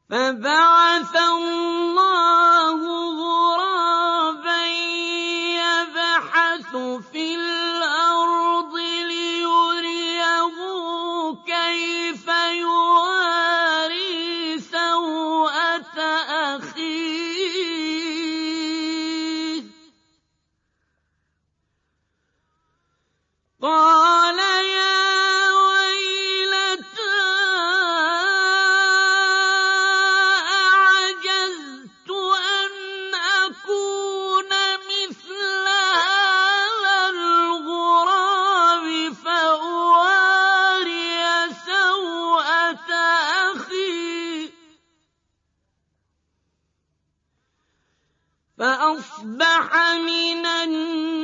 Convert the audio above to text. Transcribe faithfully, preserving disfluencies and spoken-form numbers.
فَبَعَثَ اللَّهُ غُرَابًا يَبْحَثُ فِي الْأَرْضِ لِيُرِيَهُ كَيْفَ يُوَارِي سَوْءَةَ أَخِيهِ ۚ قَالَ يَا وَيْلَتَا أَعَجَزْتُ أَنْ أَكُونَ مِثْلَ هَٰذَا الْغُرَابِ فَأُوَارِيَ سَوْءَةَ أَخِي ۖ فَأَصْبَحَ مِنَ